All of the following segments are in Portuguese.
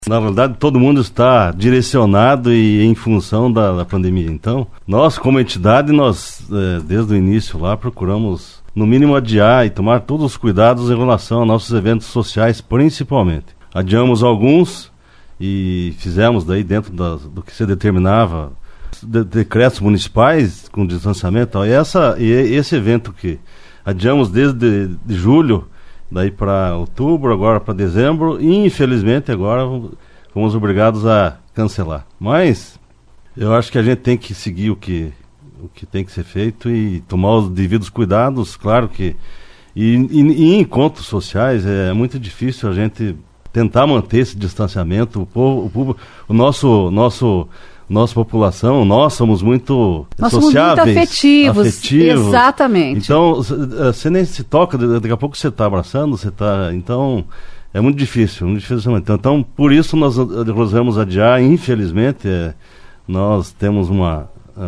Na verdade, todo mundo está direcionado e em função da pandemia. Então, nós, como entidade, desde o início lá, procuramos, no mínimo, adiar e tomar todos os cuidados em relação a nossos eventos sociais, principalmente. Adiamos alguns e fizemos daí dentro do que se determinava, decretos municipais com distanciamento. E esse evento que adiamos desde julho, daí para outubro, agora para dezembro, e infelizmente agora fomos obrigados a cancelar. Mas eu acho que a gente tem que seguir o que tem que ser feito e tomar os devidos cuidados, claro que... E em encontros sociais é muito difícil a gente tentar manter esse distanciamento. Nossa população, nós somos muito sociáveis. Somos muito afetivos. Exatamente. Então, você nem se toca, daqui a pouco você está abraçando, então, é muito difícil. Então, por isso nós resolvemos adiar, infelizmente, nós temos uma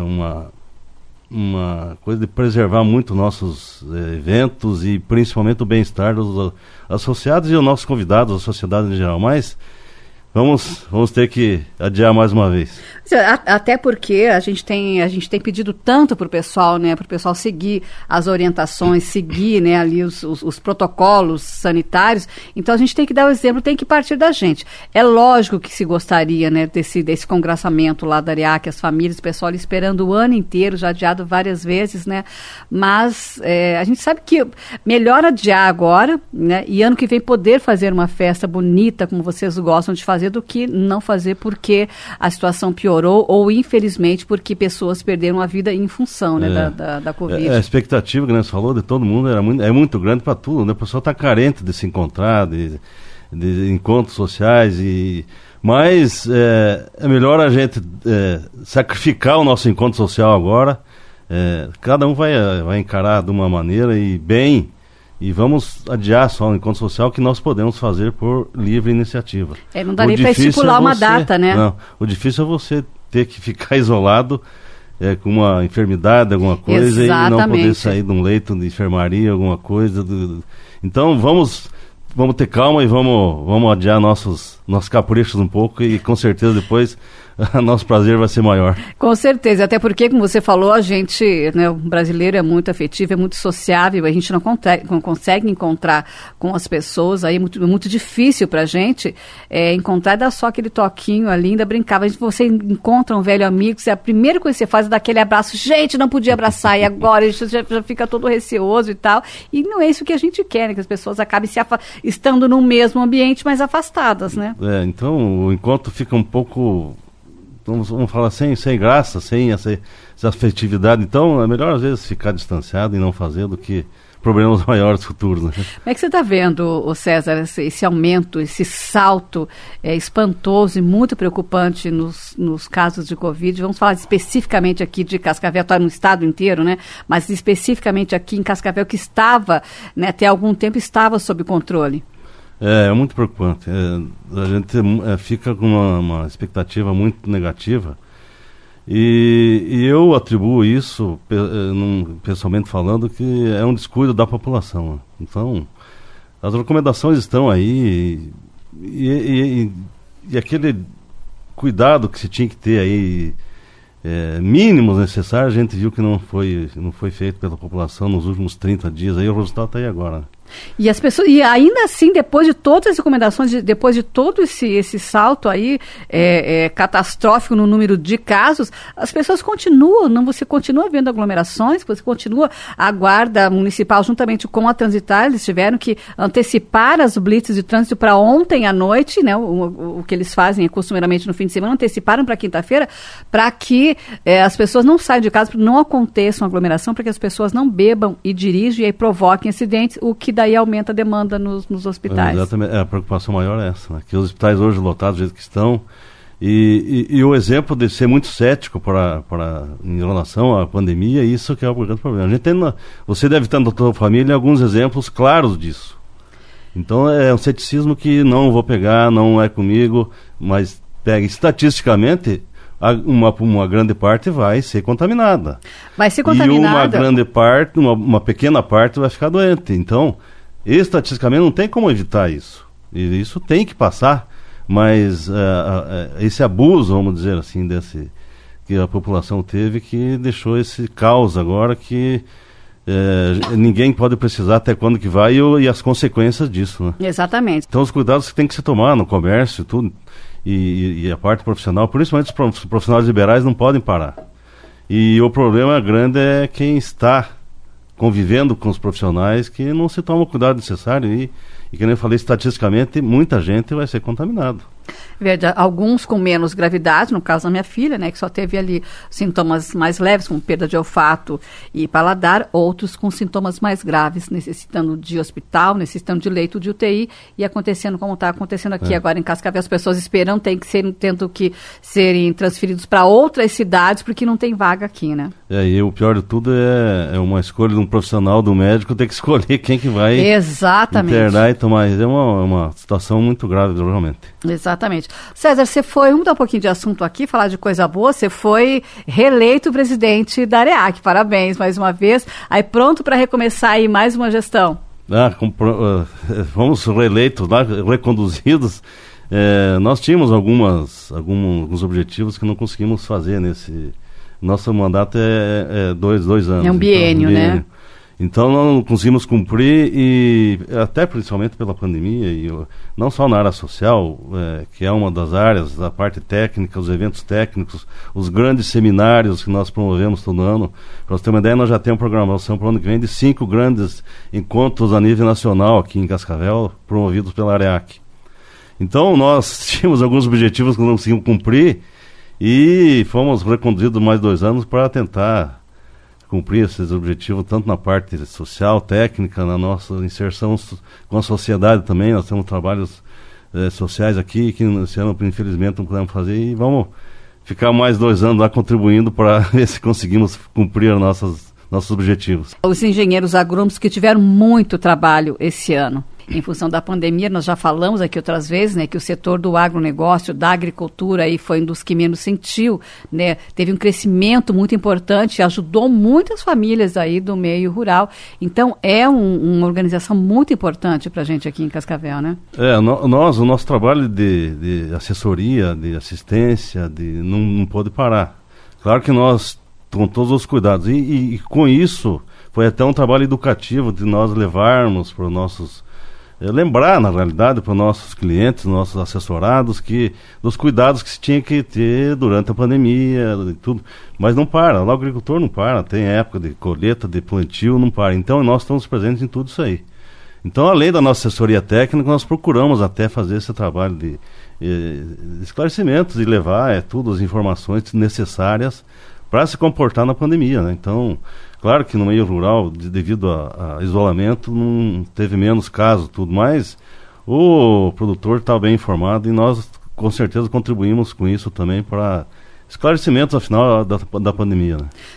coisa de preservar muito nossos eventos e principalmente o bem-estar dos associados e os nossos convidados, a sociedade em geral, mas... Vamos ter que adiar mais uma vez. Até porque a gente tem pedido tanto para o pessoal, né, para o pessoal seguir as orientações, seguir, né, ali os protocolos sanitários. Então a gente tem que dar o exemplo, tem que partir da gente. É lógico que se gostaria, né, desse congraçamento lá da AREAC, as famílias, o pessoal esperando o ano inteiro, já adiado várias vezes, né? Mas a gente sabe que melhor adiar agora, né, e ano que vem poder fazer uma festa bonita, como vocês gostam de fazer, do que não fazer porque a situação piorou ou, infelizmente, porque pessoas perderam a vida em função, né, da Covid. A expectativa que você falou de todo mundo é muito grande para tudo, né? O pessoal está carente de se encontrar, de encontros sociais, mas é melhor a gente sacrificar o nosso encontro social agora. Cada um vai encarar de uma maneira e bem. E vamos adiar só o encontro social que nós podemos fazer por livre iniciativa. Não dá nem para estipular uma data, né? Não, o difícil é você ter que ficar isolado com uma enfermidade, alguma coisa, Exatamente. E não poder sair de um leito de enfermaria, alguma coisa. Então vamos ter calma e vamos adiar nossos caprichos um pouco e com certeza depois nosso prazer vai ser maior. Com certeza, até porque, como você falou, a gente, né, o brasileiro é muito afetivo, é muito sociável, a gente não consegue encontrar com as pessoas, aí é muito difícil pra gente encontrar, dar só aquele toquinho ali, ainda brincava, você encontra um velho amigo, a primeira coisa que você faz é dar aquele abraço, gente, não podia abraçar, e agora a gente já fica todo receoso e tal, e não é isso que a gente quer, né, que as pessoas acabem estando no mesmo ambiente, mas afastadas, né? Então o encontro fica um pouco... Vamos falar sem graça, sem essa afetividade. Então, é melhor às vezes ficar distanciado e não fazer do que problemas maiores futuros, né? Como é que você está vendo, César, esse aumento, esse salto espantoso e muito preocupante nos casos de Covid? Vamos falar especificamente aqui de Cascavel, está no estado inteiro, né? Mas especificamente aqui em Cascavel, que estava, né, até algum tempo, estava sob controle. É muito preocupante. A gente fica com uma expectativa muito negativa e eu atribuo isso, pessoalmente falando, que é um descuido da população. Então, as recomendações estão aí e aquele cuidado que se tinha que ter aí, mínimos necessários, a gente viu que não foi feito pela população nos últimos 30 dias. Aí o resultado está aí agora. E as pessoas, e ainda assim, depois de todas as recomendações, depois de todo esse salto aí catastrófico no número de casos, as pessoas você continua vendo aglomerações, você continua, a Guarda Municipal, juntamente com a Transitar, eles tiveram que antecipar as blitzes de trânsito para ontem à noite, né? O que eles fazem costumeiramente no fim de semana, anteciparam para quinta-feira, para que as pessoas não saiam de casa, para que não aconteça uma aglomeração, para que as pessoas não bebam e dirigem e aí provoquem acidentes, o que daí aumenta a demanda nos hospitais. Exatamente, a preocupação maior é essa, né? Que os hospitais hoje lotados do jeito que estão, e o exemplo de ser muito cético em relação à pandemia, isso que é o grande problema. Você deve ter na sua família alguns exemplos claros disso. Então é um ceticismo que não vou pegar, não é comigo, mas pega estatisticamente. Uma grande parte vai ser contaminada. Vai ser contaminada. E uma grande parte, uma pequena parte vai ficar doente. Então, estatisticamente não tem como evitar isso. E isso tem que passar. mas esse abuso, vamos dizer assim, que a população teve, que deixou esse caos agora que ninguém pode precisar até quando que vai e as consequências disso, né? Exatamente. Então os cuidados que tem que se tomar no comércio e tudo, e a parte profissional, principalmente os profissionais liberais não podem parar. E o problema grande é quem está convivendo com os profissionais que não se toma o cuidado necessário e como eu falei, estatisticamente, muita gente vai ser contaminado. Verdade, alguns com menos gravidade, no caso da minha filha, né, que só teve ali sintomas mais leves, como perda de olfato e paladar, outros com sintomas mais graves, necessitando de hospital, necessitando de leito de UTI e acontecendo como está acontecendo aqui agora em Cascavel. As pessoas esperam, tendo que serem transferidos para outras cidades, porque não tem vaga aqui, né? E o pior de tudo é uma escolha de um profissional, do médico, ter que escolher quem que vai internar e tomar. É uma situação muito grave, realmente. Exatamente. César, vamos mudar um pouquinho de assunto aqui, falar de coisa boa. Você foi reeleito presidente da AREAC. Parabéns mais uma vez. Aí pronto para recomeçar aí mais uma gestão. Fomos reeleitos lá, reconduzidos. Nós tínhamos alguns objetivos que não conseguimos fazer nesse... Nosso mandato é 2 anos. É um biênio, né? Então não conseguimos cumprir e até principalmente pela pandemia, não só na área social, que é uma das áreas, da parte técnica, os eventos técnicos, os grandes seminários que nós promovemos todo ano. Para você ter uma ideia, nós já temos programação para o ano que vem de 5 grandes encontros a nível nacional aqui em Cascavel, promovidos pela AREAC. Então nós tínhamos alguns objetivos que não conseguimos cumprir e fomos reconduzidos mais 2 anos para tentar cumprir esses objetivos, tanto na parte social, técnica, na nossa inserção com a sociedade também. Nós temos trabalhos sociais aqui que esse ano, infelizmente, não podemos fazer e vamos ficar mais 2 anos lá contribuindo para ver se conseguimos cumprir nossos objetivos. Os engenheiros agrônomos que tiveram muito trabalho esse ano. Em função da pandemia, nós já falamos aqui outras vezes, né, que o setor do agronegócio, da agricultura, aí foi um dos que menos sentiu, né, teve um crescimento muito importante, ajudou muitas famílias aí do meio rural. Então, é uma organização muito importante para a gente aqui em Cascavel, né? O nosso trabalho de assessoria, de assistência, não pode parar. Claro que nós, com todos os cuidados, e com isso, foi até um trabalho educativo de nós levarmos para os nossos... lembrar, na realidade, para os nossos clientes, nossos assessorados, dos cuidados que se tinha que ter durante a pandemia e tudo. Mas não para, o agricultor não para, tem época de colheita, de plantio, não para. Então nós estamos presentes em tudo isso aí. Então, além da nossa assessoria técnica, nós procuramos até fazer esse trabalho de esclarecimentos e levar as informações necessárias para se comportar na pandemia, né? Então, claro que no meio rural, devido a isolamento, não teve menos casos, tudo, mas o produtor está bem informado e nós, com certeza, contribuímos com isso também para esclarecimentos, afinal, da pandemia, né?